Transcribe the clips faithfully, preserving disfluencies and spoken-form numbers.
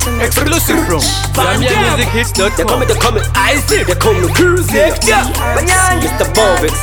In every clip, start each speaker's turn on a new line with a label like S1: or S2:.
S1: Exclusive from Zambia Music Hits dot com.
S2: They call me, they call me Icy. They call me Cruising. Mister Bovis.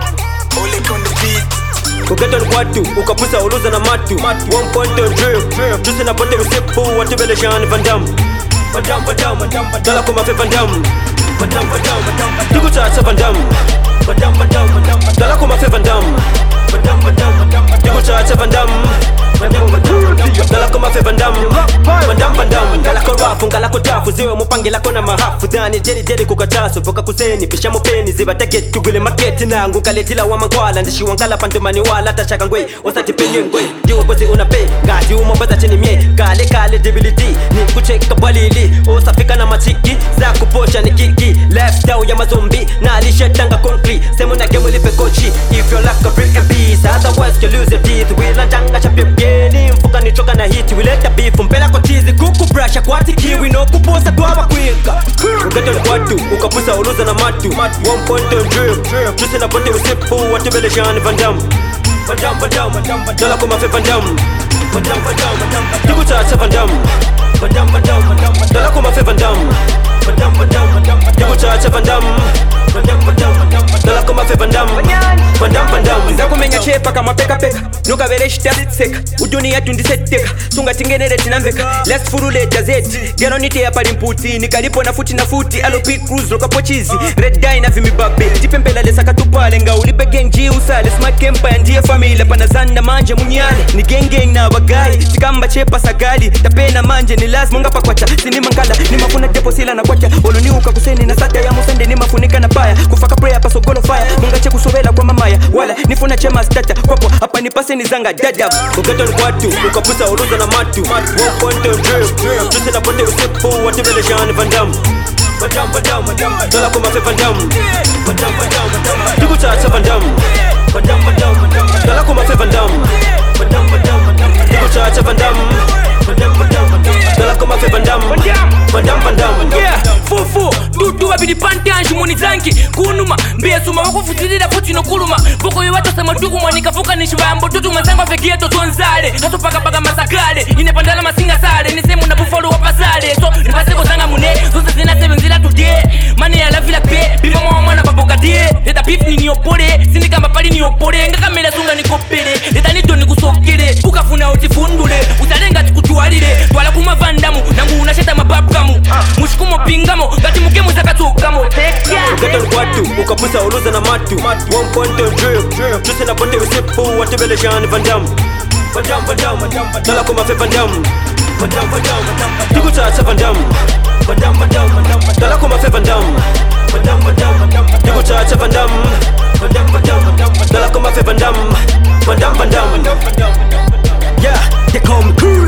S2: Kugeta nkwatu, ukapusa uluza na matu. One point on drill. Juice na pote usipu, watu vele shani Van Damme. Van Damme, Van Damme, Van Damme. Dala kuma fe Van Damme. Van Damme, Van Damme, Van Damme. Tiku chacha Van Damme. Van Damme, Van Damme, Van Damme. Dala kuma fe Van Damme. Van Damme, Van Damme, Van Damme. Tiku chacha Van Damme. Van Damme, Van Damme. Dala kuma fe Van Damme. Van Damme, Van Damme. Dala ko rafu, ngala ko tafu. Ziwe mupange lako na mahafu. Dhani jeri jeri kukatasu. Voka kuseni, pisha mupeni. Ziba taget, tugule marketi nangu. Kaletila wa mangwala. Ndishi wangala pantomani wala. Tashaka ngwe, wasati penye ngwe. Jiwa kozi unape, gaji umabaza chini mie. Kale kale debility, ni kucheka balili. Osafika na machiki, za kuposha ni kiki. Lifestyle ya mazombi, na alishetanga concrete. Semu na game lipe kochi, if you lack a brick and peace. Otherwise you lose your teeth. Wila njanga cha pepgeni, mfuka ni choka na hiti. Wileta beef, mpela kwa chizi. Kuku brush, akwati kiwi, no kuposa tuwa kwika. Ugeto ni kwatu, ukapusa uluza na matu. One point on drill, juice na pote usipu. Watu vele shani Van Damme. Van Damme, Van Damme, Van Damme. Dala kuma fe Van Damme. Van Damme, Van Damme, Van Damme. Tiku chacha Van Damme. Van Damme, Van Damme, Van Damme. Dala kuma fe Van Damme. Van Damme, Van Damme, Van Damme. Tiku chacha Van Damme. Van Damme, Van Damme, Van Damme. Dala kuma fe Van Damme. Van Damme, Van Damme.
S3: Nzakumenya chepa kama peka peka. Nuka vele shitazitseka. Uduni yetu ndiseteka. Sunga tingenere tinamveka. Let's furule jazeti. Gero nite ya palimputi. Nikalipo na futi na futi. Alopi cruise loka pochizi. Red dye na vimibabe. Tipembela lesa katupale. Nga ulipe genji usale. Smart empire ndiye familia. Panazana manje munyale. Ni gang gang na wagai. Tikamba chepa sagali. Tapena manje ni lazima nga pakwacha. Sini mangala. Ni mafuna depo sila na kwacha. Oloni uka kuseni na sata ya musende. Ni mafunika na paya. Kufaka prayer paso golo fire. Munga che kusovela kwa mamaya. Wala nifuna chema stata. Kwapo hapa ni pase ni zanga dada.
S2: Ugeto ni kwatu, ukapusa uluza na matu. One point on drill, juice na pote usipu. Watu vele shani Van Damme. Van Damme, Van Damme, Van Damme. Dala kuma fe Van Damme. Van Damme, Van Damme, Van Damme. Tiku chacha Van Damme. Van Damme, Van Damme, Van Damme. Dala kuma fe Van Damme. Van Damme, Van Damme, Van Damme. Tiku chacha Van Damme. Van Damme, Van Damme, Van Damme. Dala kuma fe Van Damme. Van Damme, Van Damme.
S3: Yeah, fufu, dudu wabidi pantanji muni zanki. Kunuma, mbesuma wakufutirira futi no kuluma. Boko yewato sema tuku mwanika fuka nishivambo. Tutu mazangwa fekieto tuonzale. Hato paka paka masakale. Inepandala masinga sale. Nisemu na bufalo wapasale. So, nipaseko zanga mune. Zosa zina seven zila today. Mani ya la vila kwe. Biva mwa mwana baboka die. Leta beef ni niopore. Sindika mbapali niopore. Nga kamela sunga nikopere. Leta nito nikusokere. Ukafuna utifundule. Utalenga tikutualile. Twala kuma Van Damme. Nangu unasheta mababukamu. Mushikumo pingamo. Gati mukemu zakatukamo.
S2: Ugeto ni kwatu, ukapusa uluza na matu. One point on drill, juice na pote usipu. Watu vele shani Van Damme. Van Damme, Van Damme, Van Damme. Dala kuma fe Van Damme. Van Damme, Van Damme, Van Damme. Tiku chacha Van Damme. Van Damme, Van Damme, Van Damme. Dala kuma fe Van Damme. Van Damme, Van Damme, Van Damme. Tiku chacha Van Damme. Van Damme, Van Damme, Van Damme. Dala kuma fe Van Damme. Van Damme, Van Damme. Yeah, they call me cool.